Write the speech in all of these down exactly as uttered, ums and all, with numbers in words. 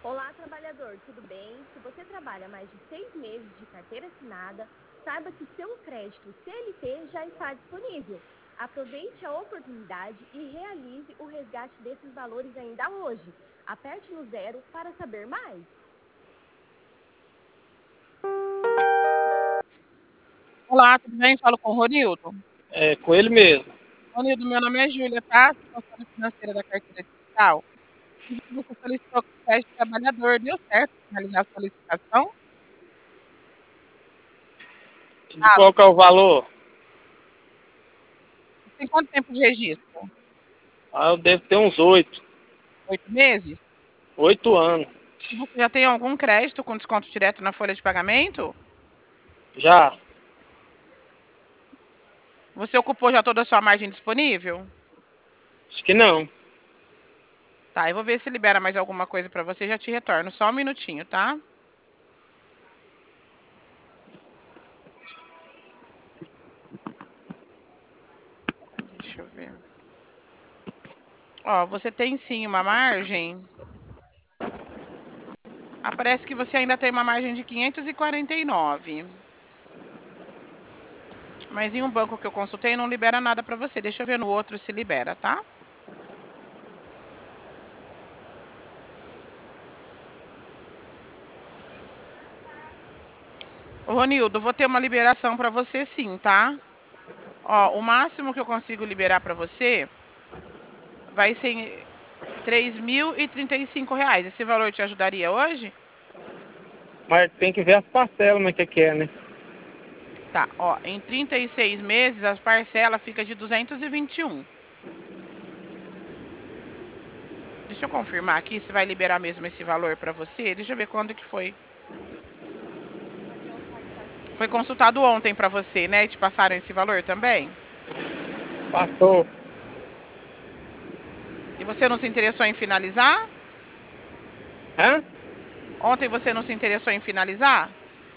Olá, trabalhador, tudo bem? Se você trabalha mais de seis meses de carteira assinada, saiba que seu crédito C L T já está disponível. Aproveite a oportunidade e realize o resgate desses valores ainda hoje. Aperte no zero para saber mais. Olá, tudo bem? Falo com o Ronildo. É, com ele mesmo. Ronildo, meu nome é Júlia, tá? Sou consultora financeira da carteira digital. E vi que você solicitou crédito trabalhador. Deu certo finalizar a solicitação? De Ah, qual que é o valor? tem quanto tempo de registro? Ah, eu devo ter uns oito. Oito meses? Oito anos. E você já tem algum crédito com desconto direto na folha de pagamento? Já. Você ocupou já toda a sua margem disponível? Acho que não. Tá, eu vou ver se libera mais alguma coisa para você, já te retorno. Só um minutinho, tá? Deixa eu ver. Ó, você tem sim uma margem. Aparece que você ainda tem uma margem de quinhentos e quarenta e nove. Mas em um banco que eu consultei não libera nada para você. Deixa eu ver no outro se libera, tá? Ô, Ronildo, vou ter uma liberação para você sim, tá? Ó, o máximo que eu consigo liberar para você vai ser três mil e trinta e cinco reais. Esse valor te ajudaria hoje? Mas tem que ver as parcelas, mas que que é, né? Tá, ó, em trinta e seis meses a parcela fica de duzentos e vinte e um. Deixa eu confirmar aqui se vai liberar mesmo esse valor para você. Deixa eu ver quando que foi. Foi consultado ontem para você, né? E te passaram esse valor também? Passou. E você não se interessou em finalizar? Hã? Ontem você não se interessou em finalizar?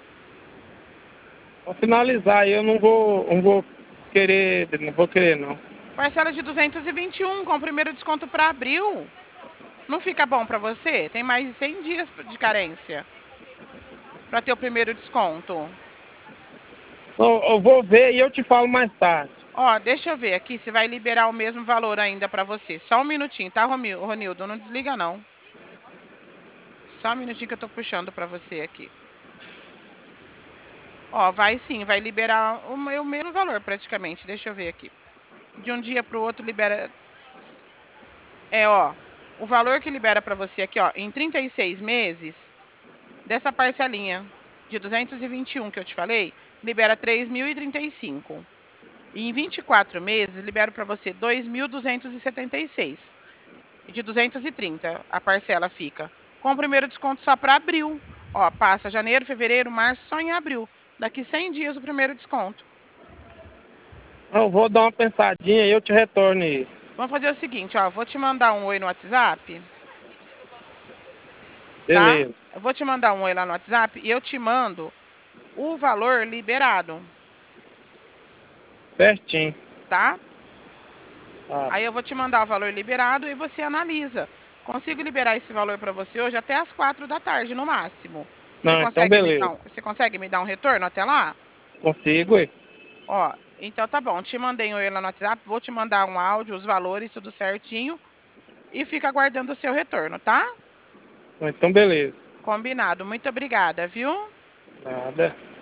Vou finalizar aí, eu não vou, não vou querer, não vou querer não. Parcela de duzentos e vinte e um com o primeiro desconto para abril. Não fica bom para você? Tem mais de cem dias de carência para ter o primeiro desconto. Eu, eu vou ver e eu te falo mais tarde. Ó, deixa eu ver aqui se vai liberar o mesmo valor ainda para você. Só um minutinho, tá, Romil- Ronildo? Não desliga não. Só um minutinho que eu tô puxando para você aqui. Ó, vai sim, vai liberar o me- o mesmo valor praticamente. Deixa eu ver aqui. De um dia para o outro libera. É, ó, o valor que libera para você aqui, ó, em trinta e seis meses, dessa parcelinha de duzentos e vinte e um que eu te falei, libera três mil e trinta e cinco. E em vinte e quatro meses, libero para você dois mil duzentos e setenta e seis. E de duzentos e trinta a parcela fica. Com o primeiro desconto só para abril. Ó, passa janeiro, fevereiro, março, só em abril. Daqui cem dias o primeiro desconto. Eu vou dar uma pensadinha e eu te retorno aí. Vamos fazer o seguinte, ó, vou te mandar um oi no WhatsApp, tá? Beleza. Eu vou te mandar um oi lá no WhatsApp e eu te mando o valor liberado, Certinho. tá? Tá. Aí eu vou te mandar o valor liberado e você analisa. Consigo liberar esse valor para você hoje até às quatro da tarde, no máximo. Você Não, então consegue me dar beleza. um, você consegue me dar um retorno até lá? Consigo, ué. Ó, então tá bom. Te mandei um oi lá no WhatsApp, vou te mandar um áudio, os valores, tudo certinho. E fica aguardando o seu retorno, tá? Então beleza. Combinado. Muito obrigada, viu? Nada.